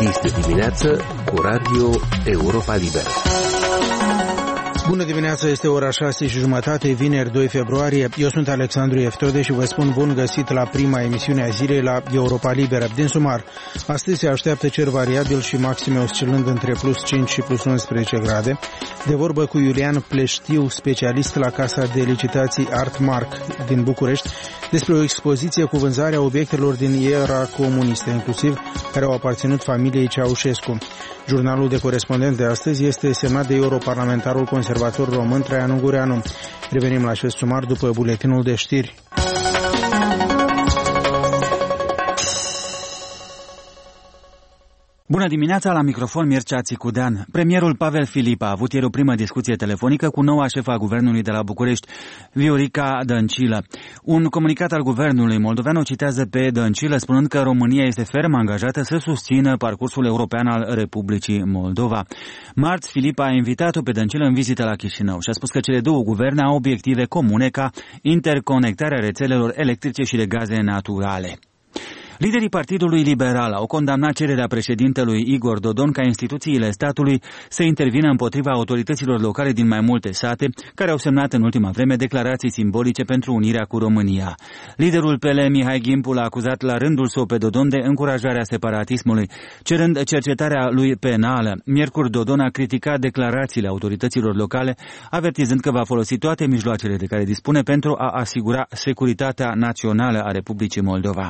Este dimineață cu Radio Europa Liberă. Bună dimineața, este ora 6:30, vineri 2 februarie. Eu sunt Alexandru Eftode și vă spun bun găsit la prima emisiune a zilei la Europa Liberă. Din sumar, astăzi se așteaptă cer variabil și maxime oscilând între plus 5 și plus 11 grade. De vorbă cu Iulian Pleștiu, specialist la Casa de Licitații Artmark din București, despre o expoziție cu vânzarea obiectelor din era comunistă, inclusiv care au aparținut familiei Ceaușescu. Jurnalul de corespondent de astăzi este semnat de europarlamentarul conservator român Traian Ungureanu. Revenim la acest sumar după buletinul de știri. Bună dimineața, la microfon Mircea Țicudean. Premierul Pavel Filip a avut ieri o primă discuție telefonică cu noua șefa guvernului de la București, Viorica Dăncilă. Un comunicat al guvernului moldovean o citează pe Dăncilă spunând că România este ferm angajată să susțină parcursul european al Republicii Moldova. Marți, Filip a invitat-o pe Dăncilă în vizită la Chișinău și a spus că cele două guverne au obiective comune ca interconectarea rețelelor electrice și de gaze naturale. Liderii Partidului Liberal au condamnat cererea președintelui Igor Dodon ca instituțiile statului să intervină împotriva autorităților locale din mai multe sate, care au semnat în ultima vreme declarații simbolice pentru unirea cu România. Liderul PL Mihai Gimpu l-a acuzat la rândul său pe Dodon de încurajarea separatismului, cerând cercetarea lui penală. Miercuri, Dodon a criticat declarațiile autorităților locale, avertizând că va folosi toate mijloacele de care dispune pentru a asigura securitatea națională a Republicii Moldova.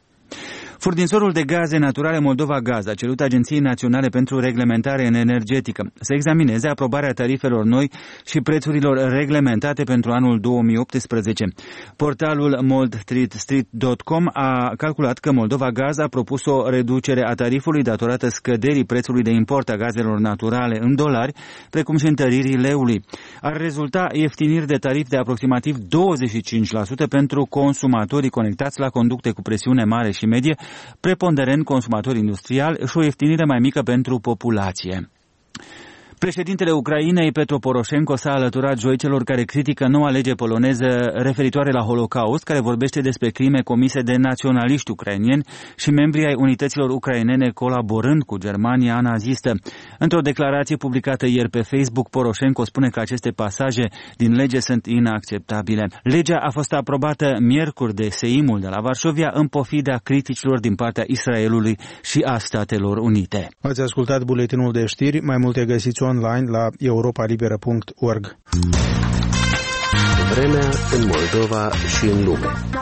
Furnizorul de gaze naturale Moldova Gaz a cerut Agenției Naționale pentru Reglementare Energetică să examineze aprobarea tarifelor noi și prețurilor reglementate pentru anul 2018. Portalul moldstreet.com a calculat că Moldova Gaz a propus o reducere a tarifului datorată scăderii prețului de import a gazelor naturale în dolari, precum și întăririi leului. Ar rezulta ieftiniri de tarif de aproximativ 25% pentru consumatorii conectați la conducte cu presiune mare și medie, preponderent consumatori industriali și o ieftinire mai mică pentru populație. Președintele Ucrainei, Petro Poroșenko, s-a alăturat joi celor care critică noua lege poloneză referitoare la Holocaust, care vorbește despre crime comise de naționaliști ucraineni și membrii ai unităților ucrainene colaborând cu Germania nazistă. Într-o declarație publicată ieri pe Facebook, Poroșenko spune că aceste pasaje din lege sunt inacceptabile. Legea a fost aprobată miercuri de Seimul de la Varșovia în pofida criticilor din partea Israelului și a Statelor Unite. Ați ascultat buletinul de știri, mai multe găsiți online la europalibera.org. Vremea în Moldova și în lume.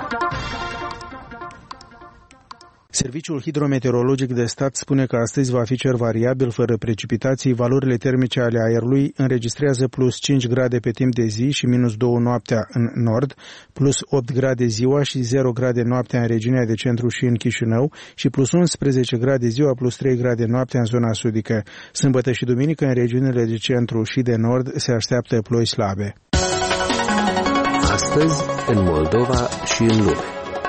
Serviciul hidrometeorologic de stat spune că astăzi va fi cer variabil, fără precipitații. Valorile termice ale aerului înregistrează plus 5 grade pe timp de zi și minus 2 noaptea în nord, plus 8 grade ziua și 0 grade noaptea în regiunea de centru și în Chișinău și plus 11 grade ziua, plus 3 grade noaptea în zona sudică. Sâmbătă și duminică în regiunile de centru și de nord se așteaptă ploi slabe. Astăzi în Moldova și în lume.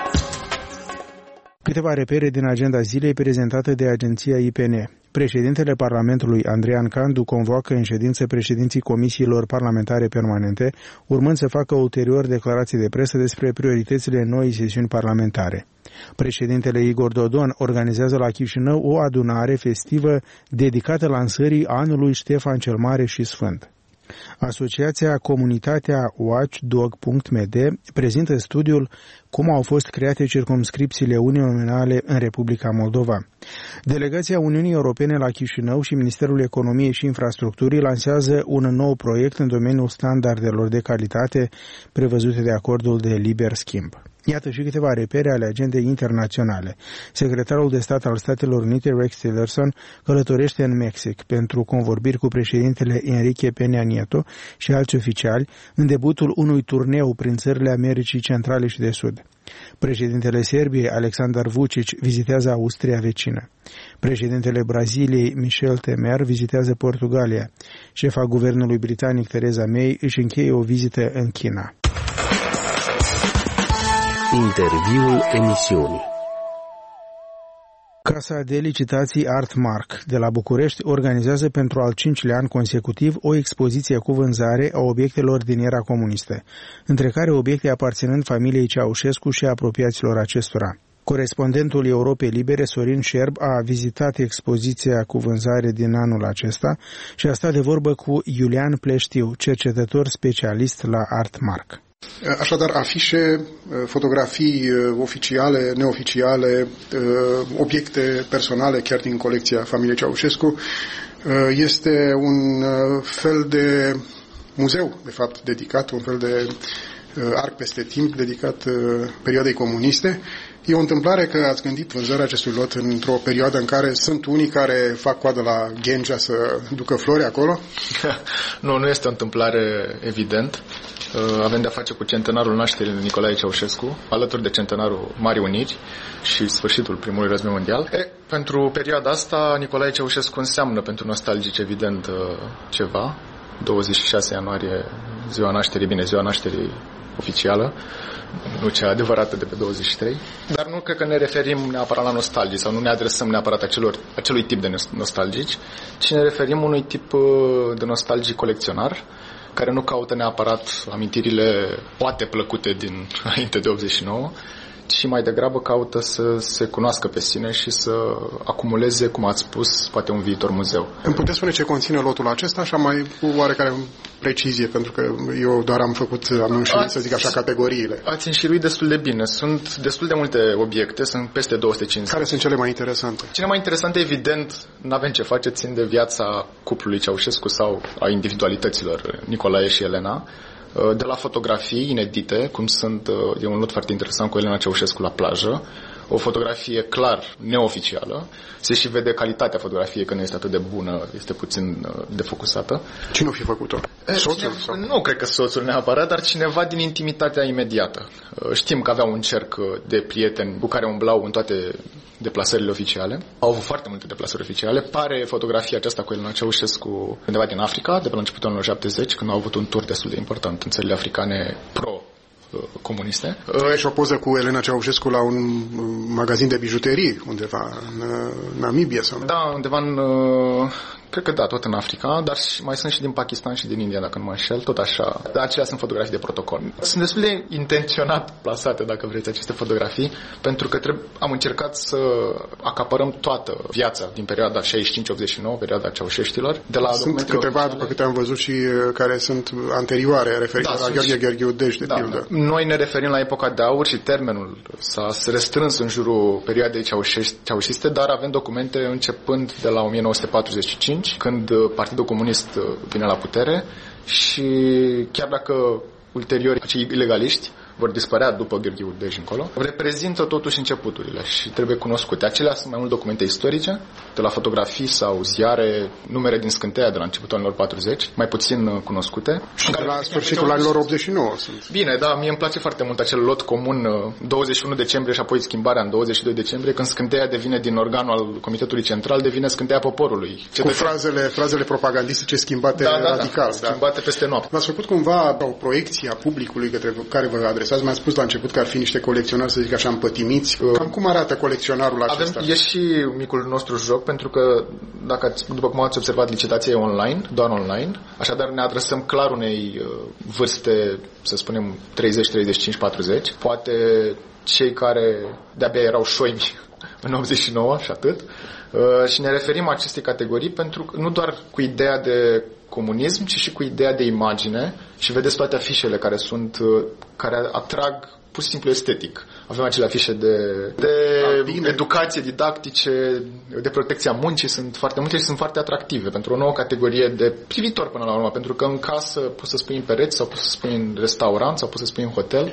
Câteva repere din agenda zilei prezentată de agenția IPN. Președintele Parlamentului, Andrian Candu, convoacă în ședință președinții comisiilor parlamentare permanente, urmând să facă ulterior declarații de presă despre prioritățile noii sesiuni parlamentare. Președintele Igor Dodon organizează la Chișinău o adunare festivă dedicată lansării anului Ștefan cel Mare și Sfânt. Asociația Comunitatea Watchdog.md prezintă studiul Cum au fost create circumscripțiile unionale în Republica Moldova. Delegația Uniunii Europene la Chișinău și Ministerul Economiei și Infrastructurii lansează un nou proiect în domeniul standardelor de calitate prevăzute de acordul de liber schimb. Iată și câteva repere ale agendei internaționale. Secretarul de stat al Statelor Unite, Rex Tillerson, călătorește în Mexic pentru convorbiri cu președintele Enrique Peña Nieto și alți oficiali în debutul unui turneu prin țările Americii Centrale și de Sud. Președintele Serbiei, Aleksandar Vučić, vizitează Austria vecină. Președintele Braziliei, Michel Temer, vizitează Portugalia. Șefa guvernului britanic, Theresa May, își încheie o vizită în China. Interviul emisiunii. Casa de Licitații Artmark de la București organizează pentru al 5-lea an consecutiv o expoziție cu vânzare a obiectelor din era comunistă, între care obiecte aparținând familiei Ceaușescu și apropiaților acestora. Corespondentul Europei Libere, Sorin Șerb, a vizitat expoziția cu vânzare din anul acesta și a stat de vorbă cu Iulian Pleștiu, cercetător specialist la Artmark. Așadar, afișe, fotografii oficiale, neoficiale, obiecte personale chiar din colecția familiei Ceaușescu. Este un fel de muzeu, de fapt, dedicat, un fel de arc peste timp dedicat perioadei comuniste. E o întâmplare că ați gândit vânzarea acestui lot într-o perioadă în care sunt unii care fac coadă la Ghencea să ducă flori acolo? Nu este o întâmplare, evident. Avem de-a face cu centenarul nașterii lui Nicolae Ceaușescu, alături de centenarul Marii Uniri și sfârșitul primului război mondial. Pentru perioada asta, Nicolae Ceaușescu înseamnă pentru nostalgici, evident, ceva. 26 ianuarie, ziua nașterii oficială, nu cea adevărată de pe 23, dar nu cred că ne referim neapărat la nostalgici sau nu ne adresăm neapărat acelui tip de nostalgici, ci ne referim unui tip de nostalgic colecționar care nu caută neapărat amintirile poate plăcute din înainte de 89, ci mai degrabă caută să se cunoască pe sine și să acumuleze, cum ați spus, poate un viitor muzeu. Îmi puteți spune ce conține lotul acesta, așa mai cu oarecare precizie, pentru că eu doar am înșiruit, să zic așa, categoriile. Ați înșiruit destul de bine. Sunt destul de multe obiecte, sunt peste 250. Care sunt cele mai interesante? Cele mai interesante, evident, n-avem ce face, țin de viața cuplului Ceaușescu sau a individualităților Nicolae și Elena. De la fotografii inedite, cum e un lot foarte interesant cu Elena Ceaușescu la plajă, o fotografie clar neoficială, se și vede calitatea fotografiei că nu este atât de bună, este puțin defocusată. Cine o fi făcut-o? Soțul? Nu cred că soțul neapărat, dar cineva din intimitatea imediată. Știm că avea un cerc de prieteni cu care umblau în toate deplasările oficiale. Au avut foarte multe deplasări oficiale. Pare fotografia aceasta cu Elena Ceaușescu undeva din Africa, de pe la începutul anilor 70, când au avut un tur destul de important în țările africane comuniste. Și o poză cu Elena Ceaușescu la un magazin de bijuterii undeva în Namibia sau? Da, undeva cred că da, tot în Africa, dar mai sunt și din Pakistan și din India, dacă nu mă înșel, tot așa. Dar acelea sunt fotografii de protocol. Sunt destul de intenționat plasate, dacă vreți, aceste fotografii, pentru că am încercat să acapărăm toată viața din perioada 65-89, perioada ceaușeștilor. Sunt câteva, după câte am văzut, și care sunt anterioare, referitor la Gheorghe Gheorghiu Dej, de pildă. Noi ne referim la epoca de aur și termenul s-a restrâns în jurul perioadei ceaușiste, dar avem documente începând de la 1945, când Partidul Comunist vine la putere și chiar dacă ulterior acei ilegaliști vor dispărea după Gheorghiu Dej încolo, reprezintă totuși începuturile și trebuie cunoscute. Acelea sunt mai mult documente istorice, de la fotografii sau ziare, numere din Scânteia de la începutul anilor 40, mai puțin cunoscute. Și de la sfârșitul anilor 89 sunt. Bine, da, mie îmi place foarte mult acel lot comun 21 decembrie și apoi schimbarea în 22 decembrie, când Scânteia devine din organul al Comitetului Central, devine Scânteia Poporului. Cu frazele propagandistice schimbate radical. Schimbate peste noapte. V-ați făcut cumva o proiecție a publicului către care vă adresați? Mi-a spus la început că ar fi niște colecționari, să zic așa, împătimiți. Cam cum arată colecționarul acesta? E și micul nostru joc, pentru că, după cum ați observat, licitația e online, doar online. Așadar ne adresăm clar unei vârste, să spunem, 30, 35, 40. Poate cei care de-abia erau șoimi în 89 și atât. Și ne referim acestei categorii pentru că nu doar cu ideea de comunism, ci și cu ideea de imagine, și vedeți toate afișele care atrag pur și simplu estetic. Avem acele afișe de educație didactice, de protecția muncii, sunt foarte multe și sunt foarte atractive pentru o nouă categorie de privitor până la urmă, pentru că în casă poți să spui în pereți sau poți să spui în restaurant sau poți să spui în hotel.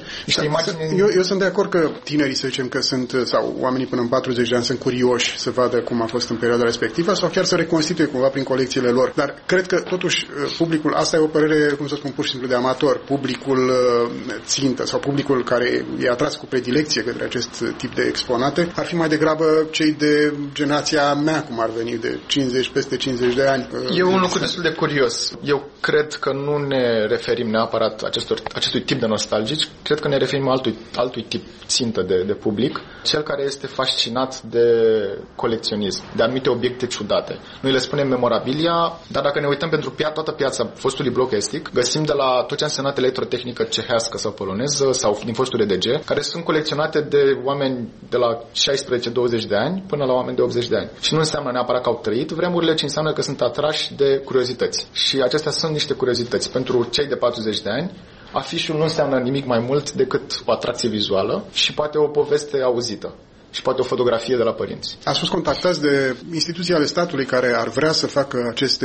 Eu sunt de acord că tinerii, să zicem, că sunt, sau oamenii până în 40 de ani sunt curioși să vadă cum a fost în perioada respectivă sau chiar să reconstituie cumva prin colecțiile lor. Dar cred că totuși publicul, asta e o părere, cum să spun, pur și simplu de amator, publicul țintă sau publicul care e atras cu predilecție către acest tip de exponate, ar fi mai degrabă cei de generația mea, cum ar veni, de 50, peste 50 de ani. E un lucru destul de curios. Eu cred că nu ne referim neapărat acestui tip de nostalgici, cred că ne referim altui tip țintă de public, cel care este fascinat de colecționism, de anumite obiecte ciudate. Noi le spunem memorabilia, dar dacă ne uităm pentru toată piața fostului bloc estic, găsim de la tot ce a însemnat electrotehnică cehească sau poloneză sau din fostul posturi EDG, care sunt colecționate de oameni de la 16-20 de ani până la oameni de 80 de ani. Și nu înseamnă neapărat că au trăit vremurile, ci înseamnă că sunt atrași de curiozități. Și acestea sunt niște curiozități. Pentru cei de 40 de ani, afișul nu înseamnă nimic mai mult decât o atracție vizuală și poate o poveste auzită. Și poate o fotografie de la părinți. Ați fost contactați de instituții ale statului care ar vrea să facă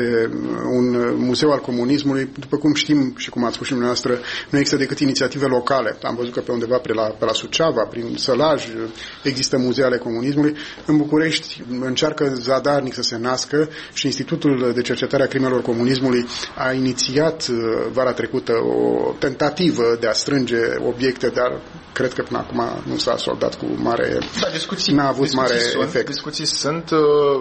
un muzeu al comunismului. După cum știm și cum ați spus și dumneavoastră, nu există decât inițiative locale. Am văzut că pe undeva pe la Suceava, prin Sălaj, există muzee ale comunismului. În București încearcă zadarnic să se nască și Institutul de Cercetare a Crimelor Comunismului a inițiat vara trecută o tentativă de a strânge obiecte, dar cred că până acum nu s-a soldat cu mare... N-a avut mare efect. Discuții sunt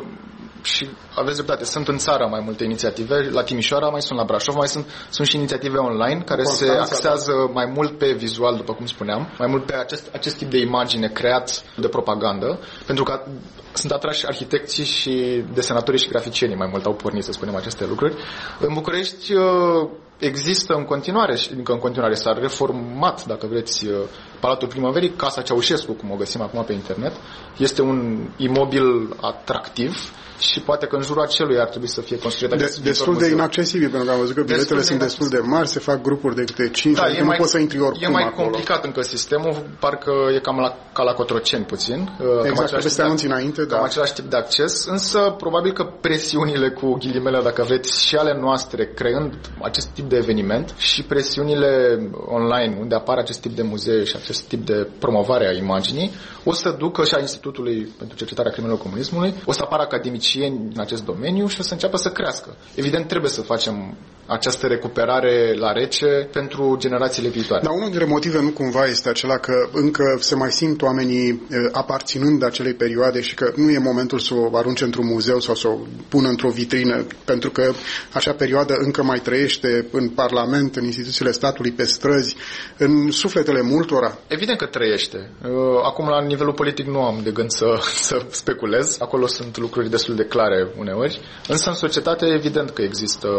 și aveți dreptate, sunt în țară mai multe inițiative, la Timișoara mai sunt, la Brașov mai sunt și inițiative online care se axează mai mult pe vizual, după cum spuneam, mai mult pe acest tip de imagine creat de propagandă, pentru că sunt atrași arhitecții și desenatorii și graficienii mai mult au pornit, să spunem, aceste lucruri. În București există în continuare s-a reformat, dacă vreți, Palatul Primăverii, Casa Ceaușescu, cum o găsim acum pe internet. Este un imobil atractiv și poate că în jurul acelui ar trebui să fie construit destul de inaccesibil, pentru că am văzut că biletele sunt destul de mari, se fac grupuri de câte 5, adică nu poți să intri oricum acolo. E mai complicat încă sistemul, parcă e cam ca la Cotroceni puțin. Exact, trebuie să te anunți înainte, cam același tip de acces, însă probabil că presiunile, cu ghilimele, dacă vreți, și ale noastre, creând acest tip de eveniment și presiunile online, unde apare acest tip de muzee și acest tip de promovare a imaginii, o să ducă și a Institutului pentru Cercetarea Crimelor Comunismului, o să apară academicieni în acest domeniu și o să înceapă să crească. Evident, trebuie să facem această recuperare la rece pentru generațiile viitoare. Dar unul dintre motive nu cumva este acela că încă se mai simt oamenii aparținând acelei perioade și că nu e momentul să o arunce într-un muzeu sau să o pună într-o vitrină, pentru că acea perioadă încă mai trăiește în Parlament, în instituțiile statului, pe străzi, în sufletele multora. Evident că trăiește. Acum, la nivelul politic, nu am de gând să speculez. Acolo sunt lucruri destul de clare uneori, însă în societate evident că există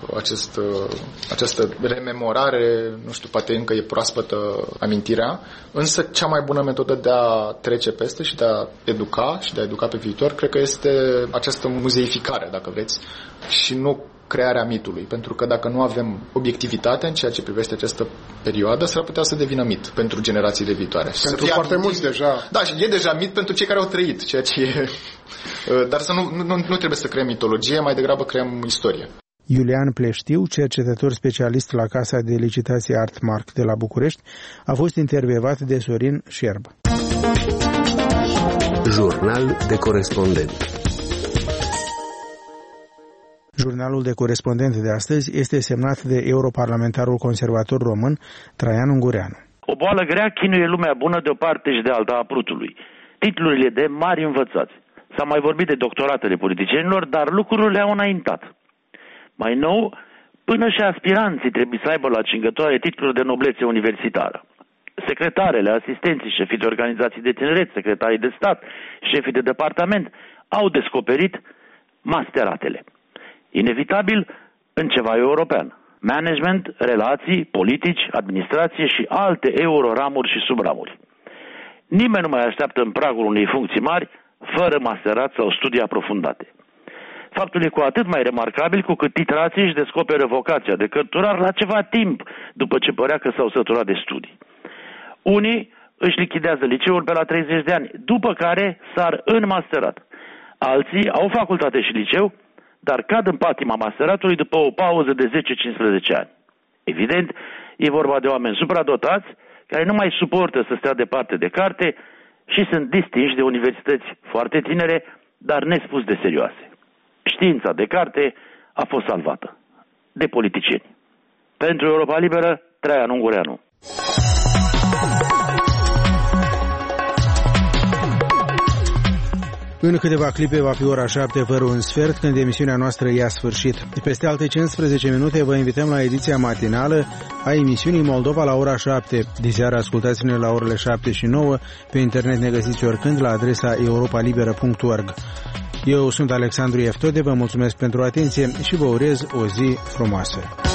această rememorare, nu știu, poate încă e proaspătă amintirea, însă cea mai bună metodă de a trece peste și de a educa și de a educa pe viitor, cred că este această muzeificare, dacă vreți, și nu crearea mitului, pentru că dacă nu avem obiectivitate în ceea ce privește această perioadă, s-ar putea să devină mit pentru generațiile viitoare. Pentru foarte mulți deja. Da, și e deja mit pentru cei care au trăit, ceea ce e... Dar să nu trebuie să creăm mitologie, mai degrabă creăm istorie. Iulian Pleștiu, cercetător specialist la Casa de Licitație Artmark de la București, a fost intervievat de Sorin Șerb. Jurnal de corespondent. Jurnalul de corespondent de astăzi este semnat de europarlamentarul conservator român Traian Ungureanu. O boală grea chinuie lumea bună de o parte și de alta a prutului. Titlurile de mari învățați. S-a mai vorbit de doctoratele politicienilor, dar lucrurile au înaintat. Mai nou, până și aspiranții trebuie să aibă la cingătoare titluri de noblețe universitară. Secretarele, asistenții, șefii de organizații de tineret, secretarii de stat, șefii de departament au descoperit masteratele. Inevitabil în ceva european. Management, relații, politici, administrație și alte euroramuri și subramuri. Nimeni nu mai așteaptă în pragul unei funcții mari fără masterat sau studii aprofundate. Faptul e cu atât mai remarcabil cu cât titrații își descoperă vocația de cărturar la ceva timp după ce părea că s-au săturat de studii. Unii își lichidează liceul pe la 30 de ani, după care sar în masterat. Alții au facultate și liceu, dar cad în patima masteratului după o pauză de 10-15 ani. Evident, e vorba de oameni supradotați, care nu mai suportă să stea departe de carte și sunt distinși de universități foarte tinere, dar nespus de serioase. Știința de carte a fost salvată de politicieni. Pentru Europa Liberă, Traian Ungureanu. În câteva clipe va fi ora 7 fără un sfert, când emisiunea noastră ia sfârșit. Peste alte 15 minute vă invităm la ediția matinală a emisiunii Moldova la ora 7. Diseară ascultați-ne la orele 7 și 9. Pe internet ne găsiți oricând la adresa europalibera.org. Eu sunt Alexandru Eftode, vă mulțumesc pentru atenție și vă urez o zi frumoasă.